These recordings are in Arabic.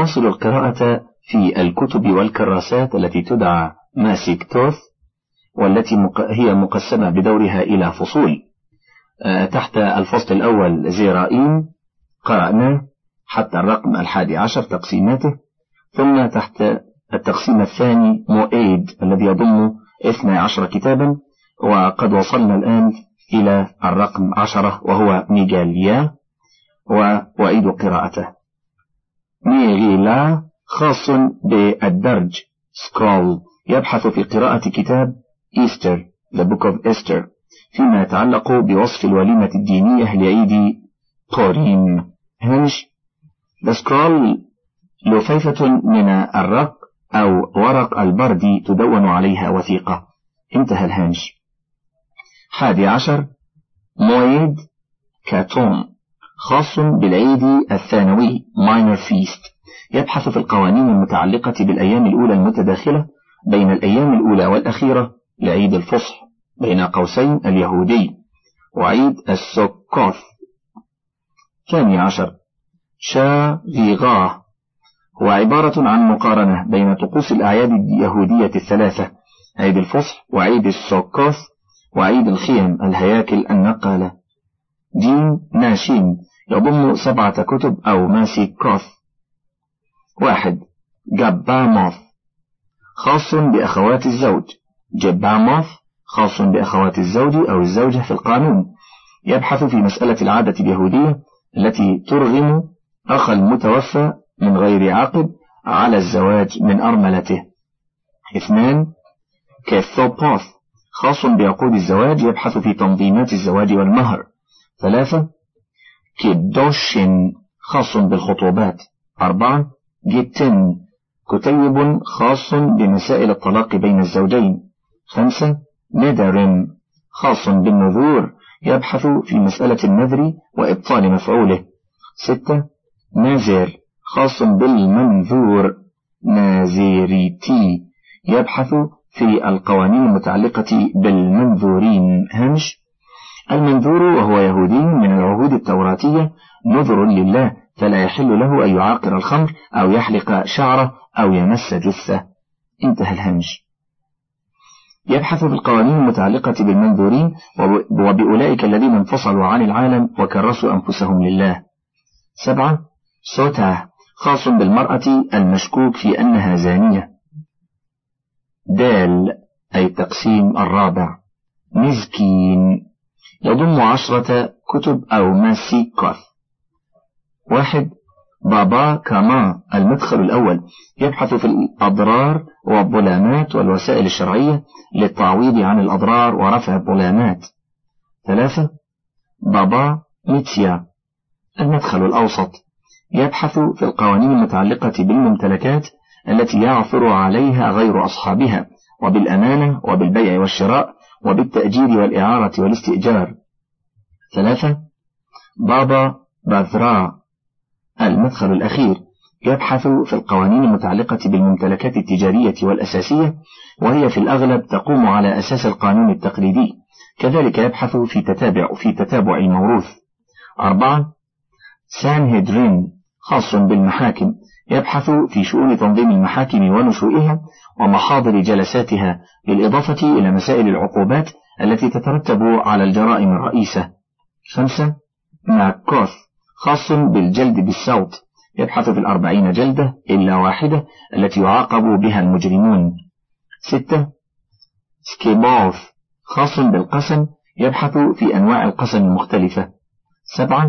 نواصل القراءة في الكتب والكراسات التي تدعى ماسيكتوث، والتي هي مقسمة بدورها إلى فصول. تحت الفصل الأول زيرائيم قرأناه حتى الرقم 11 تقسيماته، ثم تحت التقسيم الثاني مؤيد الذي يضم 12 كتابا، وقد وصلنا الآن إلى الرقم 10 وهو ميغاليا، وأعيد قراءته. ميغيلا خاص بالدرج سكرول، يبحث في قراءة كتاب إيستر The Book of Esther فيما يتعلق بوصف الوليمة الدينية لعيد بوريم. هنش The Scroll لفيفة من الرق أو ورق البردي تدون عليها وثيقة. انتهى الهنش. 11 مويد كاتون خاص بالعيد الثانوي Minor Feast، يبحث في القوانين المتعلقة بالأيام الأولى المتداخلة بين الأيام الأولى والأخيرة لعيد الفصح بين قوسين اليهودي وعيد السوكوث. 12 شاغيغاه هو عبارة عن مقارنة بين طقوس الأعياد اليهودية الثلاثة، عيد الفصح وعيد السوكوث وعيد الخيم الهياكل النقالة. جيم ناشين يضم 7 كتب أو ماسيكوث. 1 جباموث خاص بأخوات الزوج. جباموث خاص بأخوات الزوج أو الزوجة في القانون، يبحث في مسألة العادة اليهودية التي ترغم أخ المتوفى من غير عقد على الزواج من أرملته. 2 كيثوبوث خاص بعقود الزواج، يبحث في تنظيمات الزواج والمهر. 3 كيدوشين خاص بالخطوبات. 4 جيتن كتيب خاص بمسائل الطلاق بين الزوجين. 5 ندرن خاص بالنذور، يبحث في مسألة النذر وإبطال مفعوله. 6 نازر خاص بالمنذور. نازيريتي يبحث في القوانين المتعلقة بالمنذورين. هنش المنذور وهو يهودي من العهود التوراتية نذر لله، فلا يحل له أن يعاقر الخمر أو يحلق شعره أو يمس جثة. انتهى الهنش. يبحث في القوانين المتعلقة بالمنذورين وبأولئك الذين انفصلوا عن العالم وكرسوا أنفسهم لله. 7 سوتا خاص بالمرأة المشكوك في أنها زانية. دال أي التقسيم الرابع مزكين يضم 10 كتب أو ماسيكوث. 1 بابا كاما المدخل الأول، يبحث في الأضرار والظلامات والوسائل الشرعية للتعويض عن الأضرار ورفع الظلامات. 3 بابا ميتيا المدخل الأوسط، يبحث في القوانين المتعلقة بالممتلكات التي يعثر عليها غير أصحابها، وبالأمانة وبالبيع والشراء وبالتأجير والإعارة والاستئجار. 3 بابا باذرا المدخل الأخير، يبحث في القوانين المتعلقة بالممتلكات التجارية والأساسية، وهي في الأغلب تقوم على أساس القانون التقليدي، كذلك يبحث في تتابع الموروث. 4 سانهيدرين خاص بالمحاكم، يبحث في شؤون تنظيم المحاكم ونشوئها ومحاضر جلساتها، بالإضافة إلى مسائل العقوبات التي تترتب على الجرائم الرئيسة. 5 ماكوث خاص بالجلد بالصوت، يبحث في 40 جلدة إلا واحدة التي يعاقب بها المجرمون. 6 سكيبوث خاص بالقسم، يبحث في أنواع القسم المختلفة. 7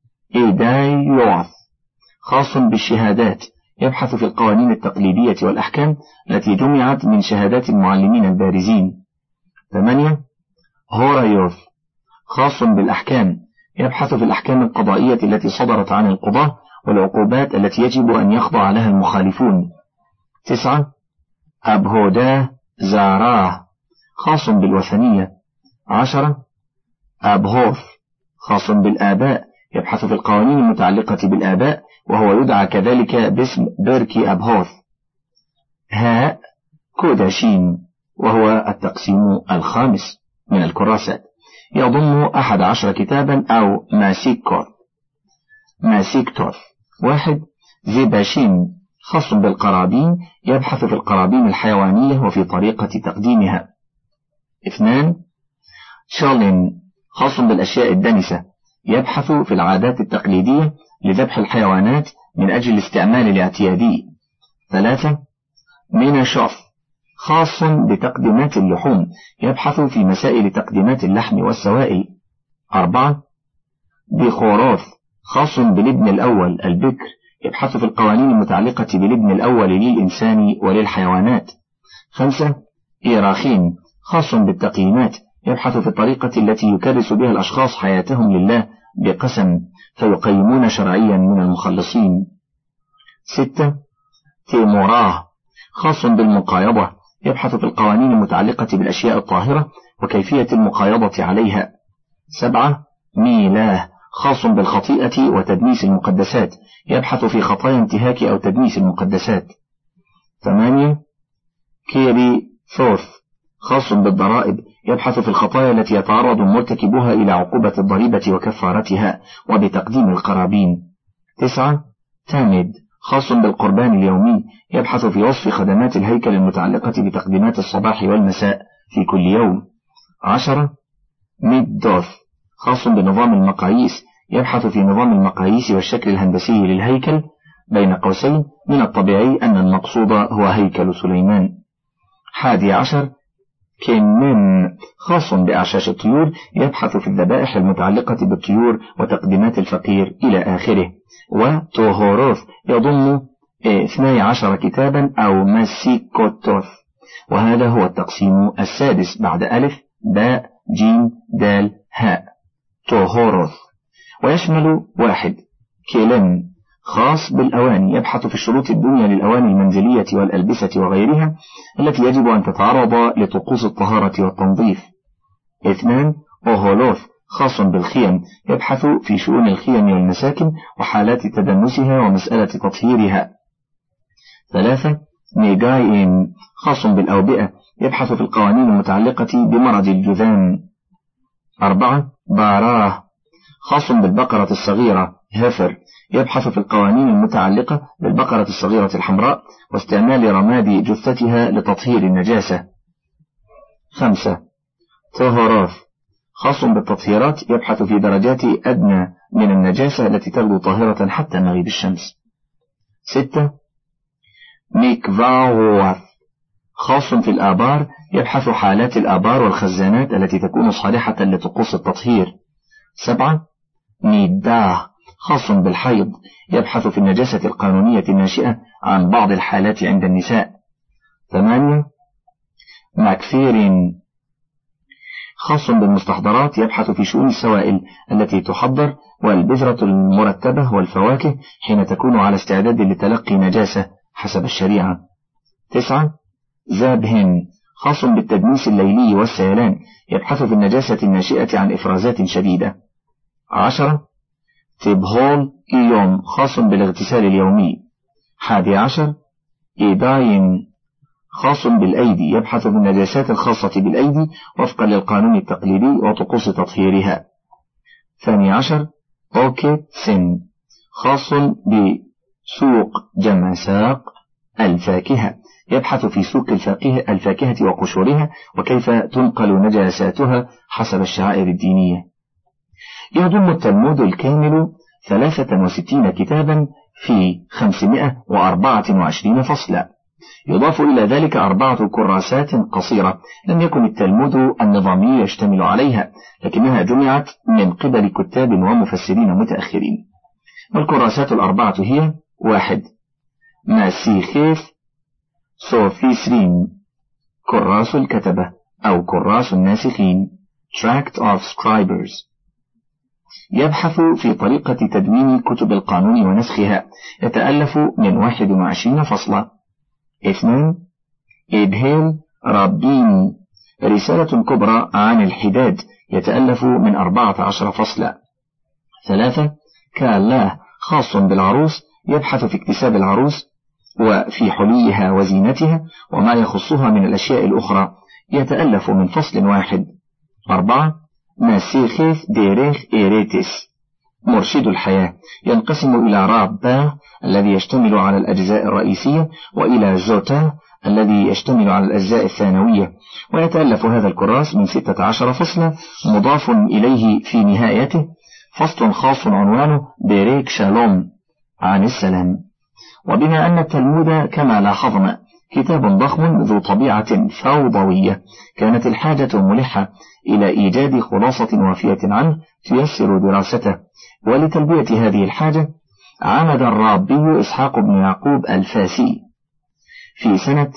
إيدايوث خاص بالشهادات، يبحث في القوانين التقليدية والأحكام التي جمعت من شهادات المعلمين البارزين. 8 هورايوث خاص بالأحكام، يبحث في الأحكام القضائية التي صدرت عن القضاة والعقوبات التي يجب أن يخضع لها المخالفون. 9 أبهودا زاراه خاص بالوثنية. 10 أبهوث خاص بالآباء، يبحث في القوانين المتعلقة بالآباء وهو يدعى كذلك باسم بيركي أبهوث. هاء كوداشين وهو التقسيم الخامس من الكراسات، يضم 11 كتابا أو ماسيكتوث. 1 زيباشين خاص بالقرابين، يبحث في القرابين الحيوانية وفي طريقة تقديمها. 2. شالين، خاص بالأشياء الدنسة، يبحث في العادات التقليدية لذبح الحيوانات من أجل الاستعمال الاعتيادي. 3. ميناشوف، خاص بتقديمات اللحوم، يبحث في مسائل تقديمات اللحم والسوائل. 4. بيخوروث، خاص بالابن الأول البكر، يبحث في القوانين المتعلقة بالابن الأول للإنسان وللحيوانات. 5. إيراخين، خاص بالتقييمات، يبحث في الطريقة التي يكرس بها الأشخاص حياتهم لله بقسم فيقيمون شرعيا من المخلصين. 6. تيموراه، خاص بالمقايضة، يبحث في القوانين المتعلقة بالأشياء الطاهرة وكيفية المقايضة عليها. 7. ميلاه، خاص بالخطيئة وتدنيس المقدسات، يبحث في خطايا انتهاك أو تدنيس المقدسات. 8. كيري ثوث، خاص بالضرائب، يبحث في الخطايا التي يتعرض مرتكبوها إلى عقوبة الضريبة وكفارتها وبتقديم القرابين. 9. تامد، خاص بالقربان اليومي، يبحث في وصف خدمات الهيكل المتعلقة بتقديمات الصباح والمساء في كل يوم. 10. ميدوث، خاص بنظام المقاييس، يبحث في نظام المقاييس والشكل الهندسي للهيكل، بين قوسين من الطبيعي أن المقصود هو هيكل سليمان. 11. كينين، خاص بأعشاش الطيور، يبحث في الذبائح المتعلقة بالطيور وتقديمات الفقير إلى آخره. وتوهوروث يضم 12 كتابا أو ماسيكوتوث، وهذا هو التقسيم السادس بعد ألف باء جيم دال هاء. توهوروث. ويشمل 1. كيلن، خاص بالأواني، يبحث في الشروط الدنيا للأواني المنزلية والألبسة وغيرها التي يجب أن تتعرض لطقوس الطهارة والتنظيف. 2. أوهولوث، خاص بالخيم، يبحث في شؤون الخيم والمساكن وحالات تدنسها ومسألة تطهيرها. 3. نيغاين، خاص بالأوبئة، يبحث في القوانين المتعلقة بمرض الجذام. 4. باراه، خاص بالبقرة الصغيرة هيفر، يبحث في القوانين المتعلقة بالبقرة الصغيرة الحمراء واستعمال رماد جثتها لتطهير النجاسة. 5. توهوروث، خاص بالتطهيرات، يبحث في درجات أدنى من النجاسة التي تبدو طاهرة حتى مغيب الشمس. 6. ميكفاوث، خاص في الآبار، يبحث حالات الآبار والخزانات التي تكون صالحة لطقوس التطهير. 7. نيداه، خاص بالحيض، يبحث في النجاسة القانونية الناشئة عن بعض الحالات عند النساء. 8. ماكفيرين، خاص بالمستحضرات، يبحث في شؤون السوائل التي تحضر والبذرة المرتبة والفواكه حين تكون على استعداد لتلقي نجاسة حسب الشريعة. 9. زابهن، خاص بالتدنيس الليلي والسيلان، يبحث في النجاسة الناشئة عن إفرازات شديدة. 10. تبهول إيوم، خاص بالاغتسال اليومي. 11. إيداين، خاص بالأيدي، يبحث في النجاسات الخاصة بالأيدي وفقا للقانون التقليدي وطقوس تطهيرها. 12. أوكي سن، خاص بسوق جمع ساق الفاكهة، يبحث في سوق الفاكهة وقشورها وكيف تنقل نجاساتها حسب الشعائر الدينية. يضم التلمود الكامل 63 كتابا في 524 فصلا، يضاف إلى ذلك 4 كراسات قصيرة لم يكن التلمود النظامي يشتمل عليها، لكنها جمعت من قبل كتاب ومفسرين متأخرين. والكراسات 4 هي: 1. ماسيخيث سوفيسرين، كراس الكتبة أو كراس الناسخين Tract of Scribers، يبحث في طريقة تدوين كتب القانون ونسخها، يتألف من 21 فصلا. 2. إبهيل رابيني، رسالة كبرى عن الحداد، يتألف من 14 فصلا. 3. كالله، خاص بالعروس، يبحث في اكتساب العروس وفي حليها وزينتها وما يخصها من الأشياء الأخرى، يتألف من فصل واحد. 4. ماسيخيث ديريخ إيريتس، مرشد الحياة، ينقسم إلى رابا الذي يشتمل على الأجزاء الرئيسية، وإلى زوتا الذي يشتمل على الأجزاء الثانوية. ويتألف هذا الكراس من 16 فصلا، مضاف إليه في نهايته فصل خاص عنوانه بريك شالوم، عن السلام. وبما أن التلمود كما لاحظنا كتاب ضخم ذو طبيعة فوضوية، كانت الحاجة ملحة إلى إيجاد خلاصة وافية عنه تيسر دراسته. ولتلبية هذه الحاجة عمد الرابي إسحاق بن يعقوب الفاسي في سنة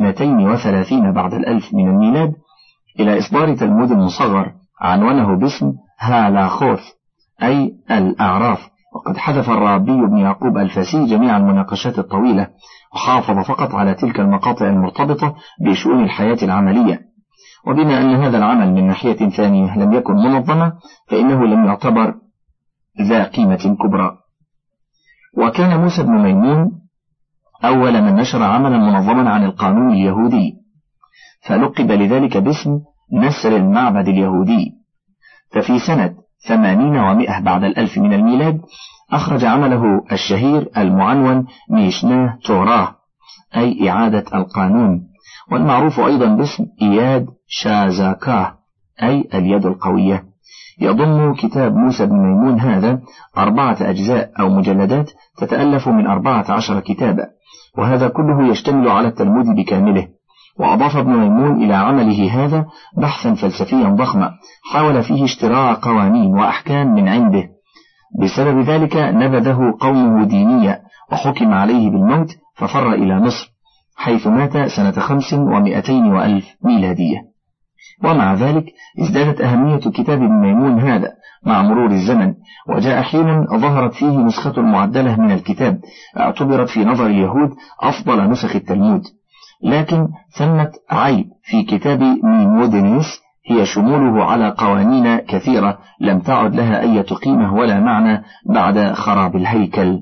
32 بعد الألف من الميلاد إلى إصدار تلمود مصغر عنوانه باسم هالاخوث أي الأعراف. وقد حذف الرابي بن يعقوب الفاسي جميع المناقشات الطويلة، وحافظ فقط على تلك المقاطع المرتبطة بشؤون الحياة العملية. وبما أن هذا العمل من ناحية ثانية لم يكن منظما، فإنه لم يعتبر ذا قيمة كبرى. وكان موسى بن ميمون أول من نشر عملا منظما عن القانون اليهودي، فلقب لذلك باسم نسر المعبد اليهودي. ففي سنة 80 بعد الألف من الميلاد أخرج عمله الشهير المعنون ميشناه توراه أي إعادة القانون، والمعروف أيضا باسم إياد شازاكاه أي اليد القوية. يضم كتاب موسى بن ميمون هذا 4 أجزاء أو مجلدات تتألف من 14 كتابا، وهذا كله يشتمل على التلمود بكامله. وأضاف ابن ميمون إلى عمله هذا بحثا فلسفيا ضخما حاول فيه اشتراع قوانين وأحكام من عنده. بسبب ذلك نبذه قومه دينيا وحكم عليه بالموت، ففر إلى مصر حيث مات سنة 500 ميلادية. ومع ذلك ازدادت أهمية كتاب ابن ميمون هذا مع مرور الزمن، وجاء حين ظهرت فيه نسخة معدلة من الكتاب اعتبرت في نظر اليهود أفضل نسخ التلمود. لكن ثمة عيب في كتاب ميمودينيس هي شموله على قوانين كثيرة لم تعد لها أي قيمة ولا معنى بعد خراب الهيكل.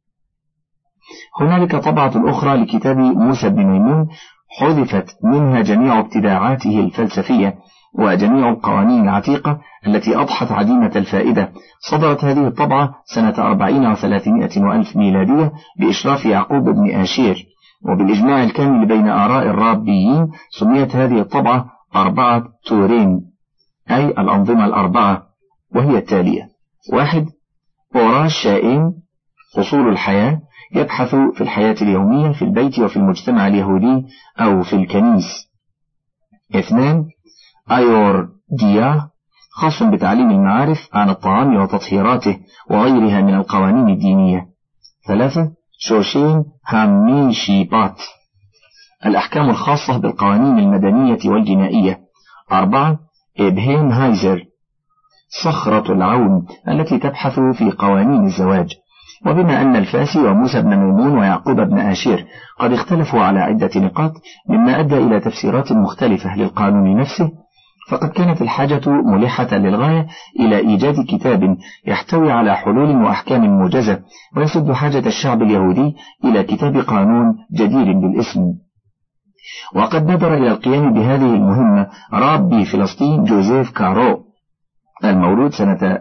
هنالك طبعة أخرى لكتاب موسى بن ميمون حذفت منها جميع ابتداعاته الفلسفية وجميع القوانين العتيقة التي أضحت عديمة الفائدة. صدرت هذه الطبعة سنة 40 و300 ميلادية بإشراف يعقوب بن آشير، وبالإجماع الكامل بين آراء الرابيين سميت هذه الطبعة 4 تورين أي الأنظمة ال4، وهي التالية: 1. أوراش شائين أصول الحياة، يبحث في الحياة اليومية في البيت وفي المجتمع اليهودي أو في الكنيس. 2. أيور ديا، خاص بتعليم المعارف عن الطعام وتطهيراته وغيرها من القوانين الدينية. 3. شوشين هاميشيبات، الأحكام الخاصة بالقوانين المدنية والجنائية. 4. إبهيم هايزر، صخرة العون التي تبحث في قوانين الزواج. وبما أن الفاسي وموسى بن ميمون ويعقوب بن آشير قد اختلفوا على عدة نقاط مما أدى إلى تفسيرات مختلفة للقانون نفسه، فقد كانت الحاجة ملحة للغاية إلى إيجاد كتاب يحتوي على حلول وأحكام موجزة ويسد حاجة الشعب اليهودي إلى كتاب قانون جدير بالاسم. وقد بادر إلى القيام بهذه المهمة رابي فلسطين جوزيف كارو المولود سنة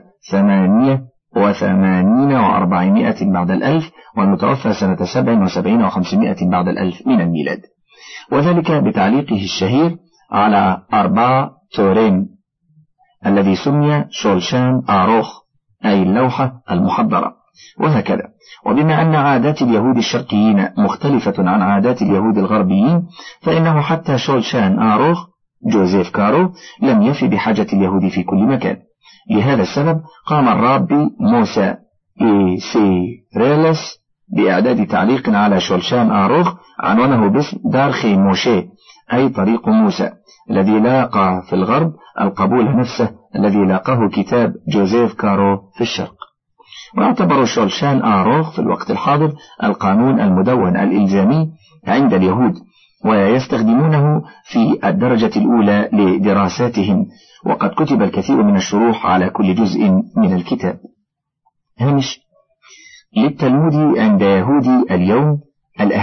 88 و400 بعد الألف، والمتوفى سنة 77 و500 بعد الألف من الميلاد، وذلك بتعليقه الشهير على 4 تورين الذي سمي شولشان آروخ أي اللوحة المحضرة. وهكذا. وبما أن عادات اليهود الشرقيين مختلفة عن عادات اليهود الغربيين، فإنه حتى شولشان آروخ جوزيف كارو لم يفي بحاجة اليهود في كل مكان. لهذا السبب قام الرابي موسى سيريلس بإعداد تعليق على شولشان آروخ عنوانه باسم دارخي موشي أي طريق موسى، الذي لاقى في الغرب القبول نفسه الذي لاقاه كتاب جوزيف كارو في الشرق. ويعتبر شولشان آروخ في الوقت الحاضر القانون المدون الإلزامي عند اليهود، ويستخدمونه في الدرجة الأولى لدراساتهم، وقد كتب الكثير من الشروح على كل جزء من الكتاب. هامش: للتلمود عند يهود اليوم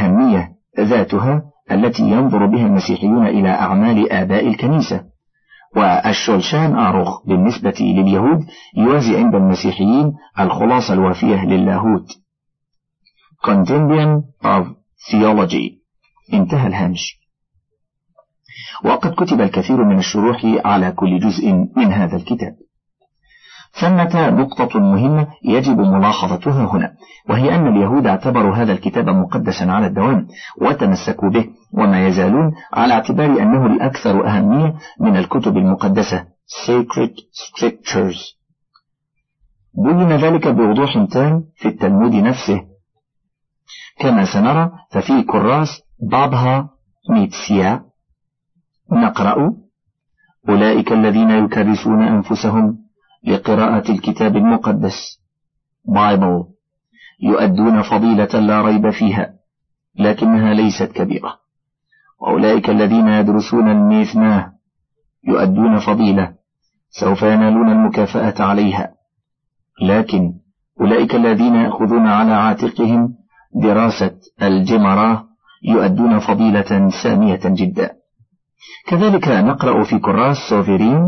الأهمية ذاتها التي ينظر بها المسيحيون إلى أعمال آباء الكنيسة، والشولشان آروخ بالنسبة لليهود يوازي عند المسيحيين الخلاصة الوافية للاهوت Compendium of Theology. انتهى الهامش. وقد كتب الكثير من الشروح على كل جزء من هذا الكتاب. ثمة نقطة مهمة يجب ملاحظتها هنا، وهي أن اليهود اعتبروا هذا الكتاب مقدسا على الدوام وتمسكوا به، وما يزالون على اعتبار أنه الأكثر أهمية من الكتب المقدسة Sacred Scriptures. بين ذلك بوضوح تام في التلمود نفسه، كما سنرى ففي كراس بابها ميتسيا نقرأ: أولئك الذين يكرسون أنفسهم لقراءة الكتاب المقدس Bible يؤدون فضيلة لا ريب فيها لكنها ليست كبيرة، وأولئك الذين يدرسون الميثناه يؤدون فضيلة سوف ينالون المكافأة عليها، لكن أولئك الذين يأخذون على عاتقهم دراسة الجمرة يؤدون فضيلة سامية جدا. كذلك نقرأ في كراس سوفيرين: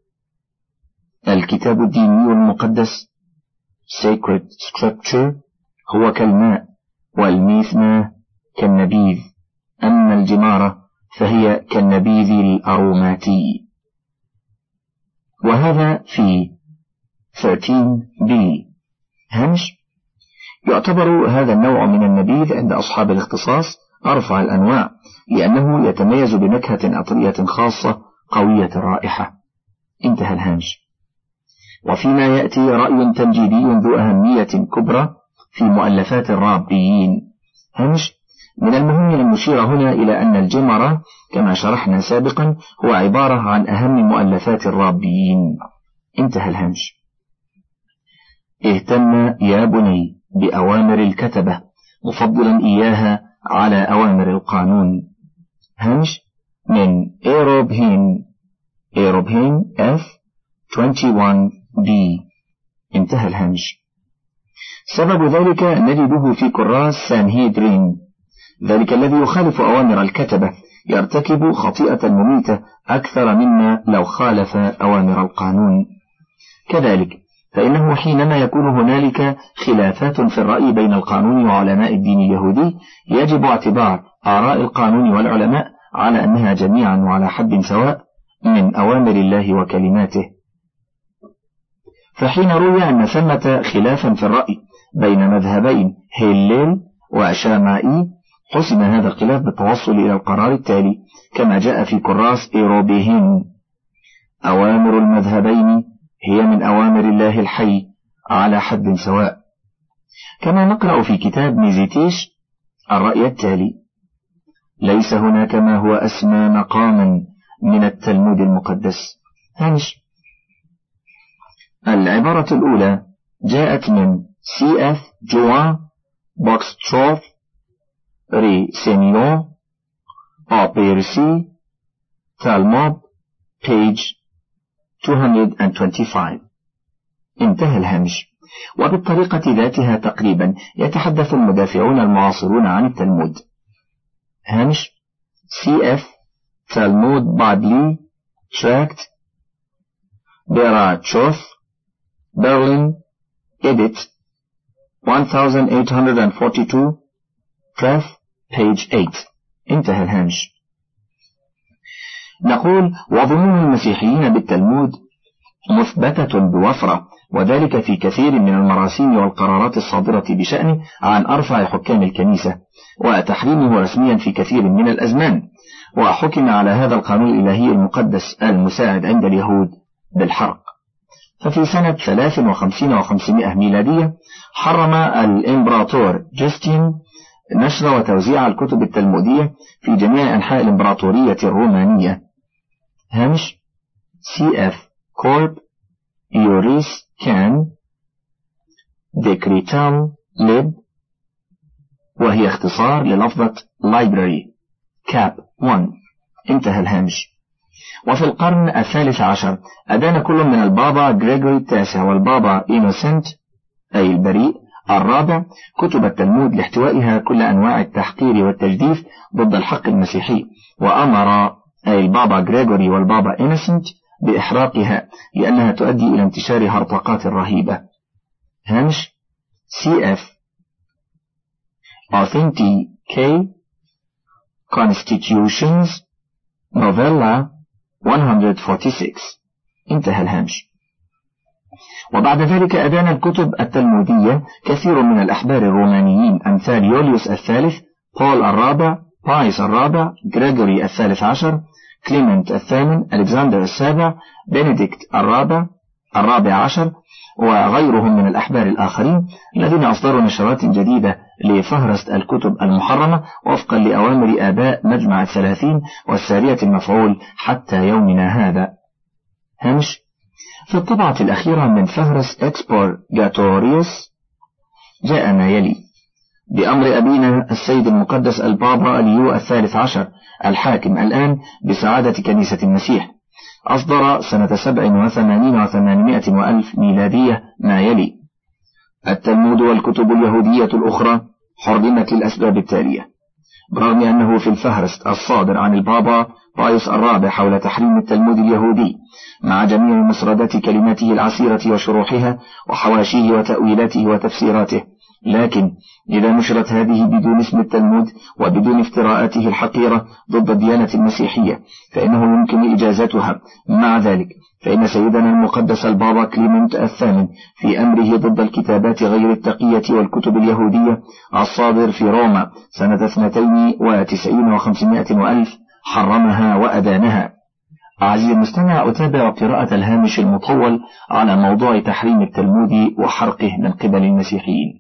الكتاب الديني المقدس Sacred Scripture هو كالماء، والميثنة كالنبيذ، أما الجمارة فهي كالنبيذ الأروماتي. وهذا في 13b. هامش: يعتبر هذا النوع من النبيذ عند أصحاب الاختصاص أرفع الأنواع، لأنه يتميز بنكهة عطرية خاصة قوية الرائحة. انتهى الهامش. وفيما يأتي رأي تمجيدي ذو أهمية كبرى في مؤلفات الرابيين. هامش: من المهم أن نشير هنا إلى أن الجمرة كما شرحنا سابقا هو عبارة عن أهم مؤلفات الرابيين. انتهى الهامش. اهتم يا بني بأوامر الكتبة مفضلا إياها على أوامر القانون. هامش: من إيروبهين F 21b. انتهى الهامش. سبب ذلك نجده في كراس سانهيدرين، ذلك الذي يخالف أوامر الكتبة يرتكب خطيئة مميتة أكثر مما لو خالف أوامر القانون. كذلك فإنه حينما يكون هنالك خلافات في الرأي بين القانون وعلماء الدين اليهودي يجب اعتبار آراء القانون والعلماء على أنها جميعا وعلى حد سواء من أوامر الله وكلماته. فحين روي أن ثمة خلافا في الرأي بين مذهبين هيليل وشامائي حسم هذا الخلاف بالتوصل إلى القرار التالي كما جاء في كراس إيروبيهين: أوامر المذهبين هي من أوامر الله الحي على حد سواء. كما نقرأ في كتاب ميزيتيش الرأي التالي: ليس هناك ما هو أسمى مقاما من التلمود المقدس. هامش: العبارة الأولى جاءت من C.F. جوان بوكستروف ري سينيون أبيرسي تالمود page 225. انتهى الهامش. وبالطريقة ذاتها تقريبا يتحدث المدافعون المعاصرون عن التلمود. هامش: C.F. Talmud Bibli Tract Berachoth Berlin Edit 1842 Pref page 8. انتهى الهامش. نقول: وظنون المسيحيين بالتلمود مثبتة بوفرة، وذلك في كثير من المراسيم والقرارات الصادرة بشأنه عن أرفع حكام الكنيسة، وتحريمه رسميا في كثير من الأزمان، وحكم على هذا القانون الإلهي المقدس المساعد عند اليهود بالحرق. ففي سنة 53 و500 ميلادية حرم الإمبراطور جستين نشر وتوزيع الكتب التلمودية في جميع أنحاء الإمبراطورية الرومانية. هامش: C.F. كورب يوريس كان ديكريتال ليب، وهي اختصار للفظة library كاب 1. انتهى الهامش. وفي القرن 13 أدان كل من البابا غريغوري التاسع والبابا إينوسنت أي البريء الرابع كتب التلمود لاحتوائها كل أنواع التحقير والتجديف ضد الحق المسيحي، وأمر أي البابا غريغوري والبابا إينوسنت بإحراقها لأنها تؤدي إلى انتشار هرطقات رهيبة. هامش CF Authenticate Constitutions Novella 146. انتهى الهامش. وبعد ذلك أدان الكتب التلمودية كثير من الأحبار الرومانيين أمثال يوليوس الثالث، بول الرابع، بايس الرابع، غريغوري الثالث عشر، كليمنت الثامن، ألكسندر السابع، بنديكت الرابع عشر، وغيرهم من الأحبار الآخرين الذين أصدروا نشرات جديدة لفهرست الكتب المحرمة وفقا لأوامر آباء مجمع الثلاثين والسارية المفعول حتى يومنا هذا. هامش في الطبعة الأخيرة من فهرس إكسبورغاتوريوس جاء ما يلي: بأمر أبينا السيد المقدس البابا ليو الثالث عشر الحاكم الآن بسعادة كنيسة المسيح، أصدر سنة 87 و800 وألف ميلادية ما يلي: التلمود والكتب اليهودية الأخرى حرمت للأسباب التالية، برغم أنه في الفهرست الصادر عن البابا بايس الرابع حول تحريم التلمود اليهودي مع جميع مسردات كلماته العسيرة وشروحها وحواشيه وتأويلاته وتفسيراته، لكن إذا نشرت هذه بدون اسم التلمود وبدون افتراءاته الحقيرة ضد الديانة المسيحية فإنه يمكن إجازتها. مع ذلك فإن سيدنا المقدس البابا كليمنت الثامن في أمره ضد الكتابات غير التقية والكتب اليهودية الصادر في روما سنة 92 و500 وألف حرمها وأدانها. أعزائي المستمع، أتابع قراءة الهامش المطول على موضوع تحريم التلمود وحرقه من قبل المسيحيين،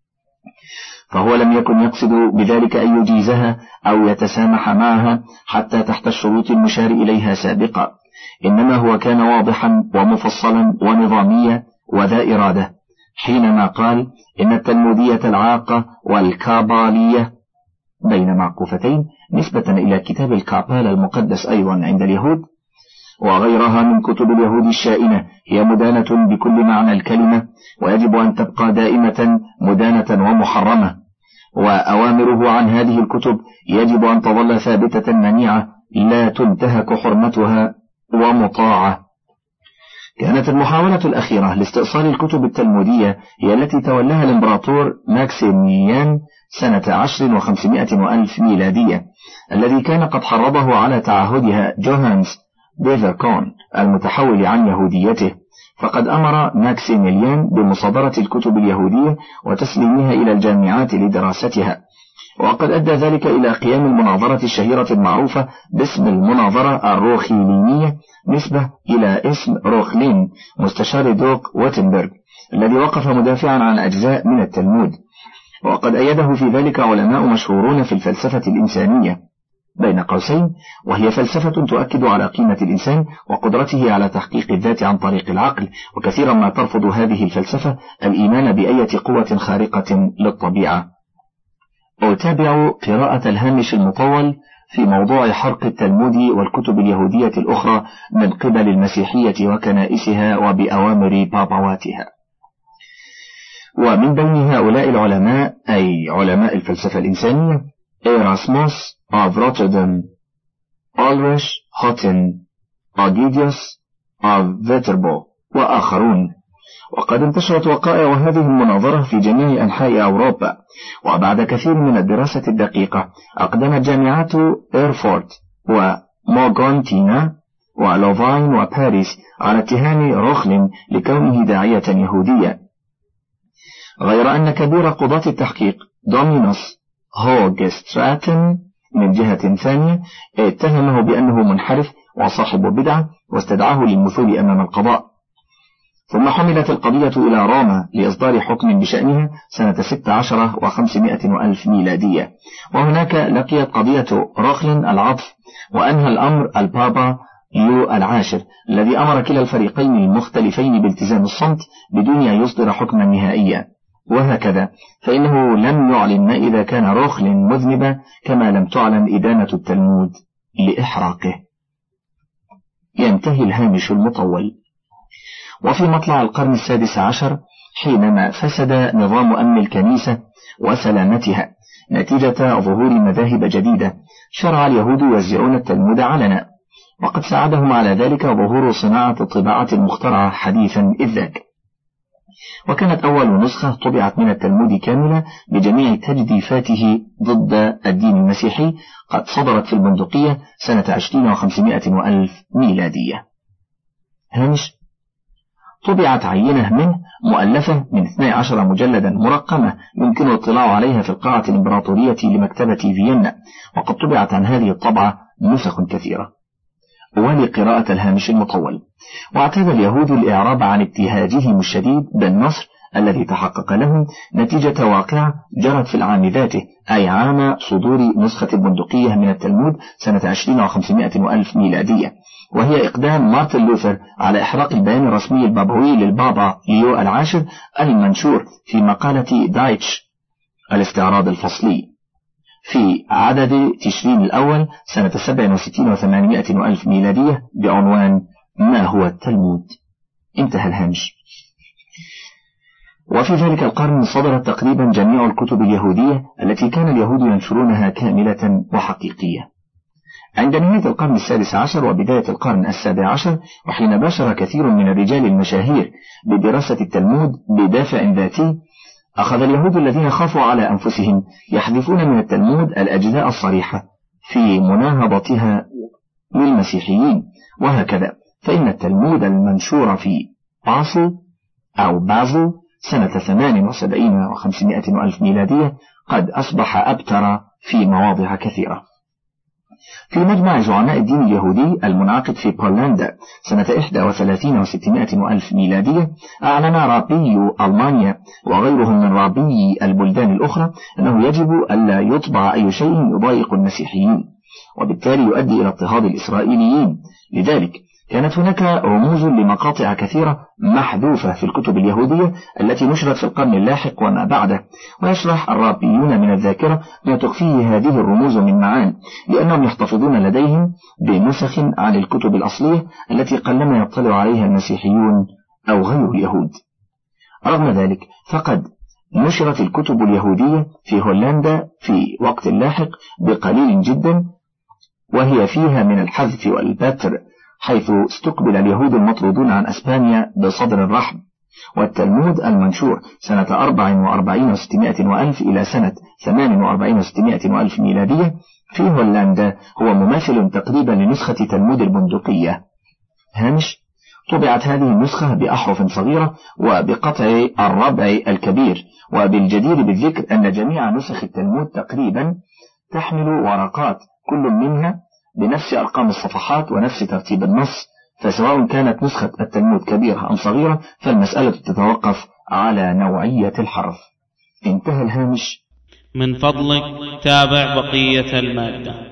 فهو لم يكن يقصد بذلك أن يجيزها أو يتسامح معها حتى تحت الشروط المشار إليها سابقا، إنما هو كان واضحا ومفصلا ونظاميا وذا إرادة حينما قال إن التلمودية العاقة والكابالية بين معقوفتين نسبة إلى كتاب الكابال المقدس أيضا عند اليهود وغيرها من كتب اليهود الشائنة هي مدانة بكل معنى الكلمة، ويجب أن تبقى دائمة مدانة ومحرمة، وأوامره عن هذه الكتب يجب أن تظل ثابتة منيعة لا تنتهك حرمتها ومطاعة. كانت المحاولة الأخيرة لاستئصال الكتب التلمودية هي التي تولاها الإمبراطور ماكسيميان سنة 10 و500 وألف ميلادية، الذي كان قد حرضه على تعهدها جوهانس بيفركون المتحول عن يهوديته، فقد أمر ماكسيميليان بمصادرة الكتب اليهودية وتسليمها إلى الجامعات لدراستها، وقد أدى ذلك إلى قيام المناظرة الشهيرة المعروفة باسم المناظرة الروخيلينية نسبة إلى اسم روخلين مستشار دوق ووتنبرغ الذي وقف مدافعا عن أجزاء من التلمود، وقد أيده في ذلك علماء مشهورون في الفلسفة الإنسانية بين قوسين، وهي فلسفة تؤكد على قيمة الإنسان وقدرته على تحقيق الذات عن طريق العقل، وكثيرا ما ترفض هذه الفلسفة الإيمان بأية قوة خارقة للطبيعة. أتابع قراءة الهامش المطول في موضوع حرق التلمود والكتب اليهودية الأخرى من قبل المسيحية وكنائسها وبأوامر بابواتها. ومن بين هؤلاء العلماء أي علماء الفلسفة الإنسانية إيراسموس of Rotterdam، أولريش هوتن، أجيديوس of فيتربو وآخرون. وقد انتشرت وقائع هذه المناظرة في جميع أنحاء أوروبا، وبعد كثير من الدراسة الدقيقة أقدمت جامعات إيرفورت وموغونتينا ولوفاين وباريس على اتهام روخلين لكونه داعية يهودية، غير أن كبير قضاة التحقيق دومينوس هوغستراتن من جهة ثانية اتهمه بأنه منحرف وصاحب بدعة واستدعاه للمثول أمام القضاء. ثم حملت القضية إلى روما لإصدار حكم بشأنها سنة 16 و500 وألف ميلادية، وهناك لقيت قضية روخلين العطف، وأنهى الأمر البابا ليو العاشر الذي أمر كلا الفريقين المختلفين بالتزام الصمت بدون أن يصدر حكما نهائيا، وهكذا فإنه لم يعلن إذا كان روخلين مذنبا كما لم تعلن إدانة التلمود لإحراقه. ينتهي الهامش المطول. وفي مطلع القرن 16 حينما فسد نظام أمن الكنيسة وسلامتها نتيجة ظهور مذاهب جديدة، شرع اليهود يوزعون التلمود علنا، وقد ساعدهم على ذلك ظهور صناعة الطباعة المخترعة حديثا إذ ذاك. وكانت أول نسخة طبعت من التلمود كاملة بجميع تجديفاته ضد الدين المسيحي قد صدرت في البندقية سنة 20,500 ميلادية. هامش: طبعت عينة منه مؤلفة من 12 مجلدا مرقمة يمكن الاطلاع عليها في القاعة الإمبراطورية لمكتبة فيينا، وقد طبعت عن هذه الطبعة نسخ كثيرة. ولقراءة الهامش المطول. واعتاد اليهود الإعراب عن ابتهاجهم الشديد بالنصر الذي تحقق لهم نتيجة واقعة جرت في العام ذاته، أي عام صدور نسخة البندقية من التلمود سنة 20,500 ميلادية، وهي إقدام مارتن لوثر على إحراق البيان الرسمي البابوي للبابا ليو العاشر المنشور في مقالة دايتش الاستعراض الفصلي في عدد تشرين الأول سنة 67,800 ميلادية بعنوان ما هو التلمود. انتهى الهامش. وفي ذلك القرن صدرت تقريبا جميع الكتب اليهودية التي كان اليهود ينشرونها كاملة وحقيقية. عند نهاية القرن السادس عشر وبداية القرن السابع عشر، وحين باشر كثير من الرجال المشاهير بدراسة التلمود بدافع ذاتي، أخذ اليهود الذين خافوا على أنفسهم يحذفون من التلمود الأجزاء الصريحة في مناهضتها للمسيحيين، وهكذا فإن التلمود المنشور في بازل سنة 78,500 ميلادية قد أصبح أبتر في مواضع كثيرة. في مجمع زعماء الدين اليهودي المنعقد في بولندا سنة 31,600 ميلادية، أعلن رابي ألمانيا وغيرهم من رابي البلدان الأخرى أنه يجب ألا يطبع أي شيء يضايق المسيحيين، وبالتالي يؤدي إلى اضطهاد الإسرائيليين. لذلك كانت هناك رموز لمقاطع كثيرة محذوفة في الكتب اليهودية التي نشرت في القرن اللاحق وما بعده، ويشرح الرابيون من الذاكرة ما تخفيه هذه الرموز من معان، لأنهم يحتفظون لديهم بنسخ عن الكتب الأصلية التي قلما يطلع عليها المسيحيون أو غير اليهود. رغم ذلك فقد نشرت الكتب اليهودية في هولندا في وقت لاحق بقليل جدا، وهي فيها من الحذف والبتر، حيث استقبل اليهود المطرودون عن أسبانيا بصدر الرحب. والتلمود المنشور سنة 44,600 إلى سنة 48,600 ميلادية في هولندا هو مماثل تقريبا لنسخة تلمود البندقية. هامش: طبعت هذه النسخة بأحرف صغيرة وبقطع الربع الكبير، وبالجدير بالذكر أن جميع نسخ التلمود تقريبا تحمل ورقات كل منها بنفس أرقام الصفحات ونفس ترتيب النص، فسواء كانت نسخة التلمود كبيرة أم صغيرة فالمسألة تتوقف على نوعية الحرف. انتهى الهامش. من فضلك تابع بقية المادة.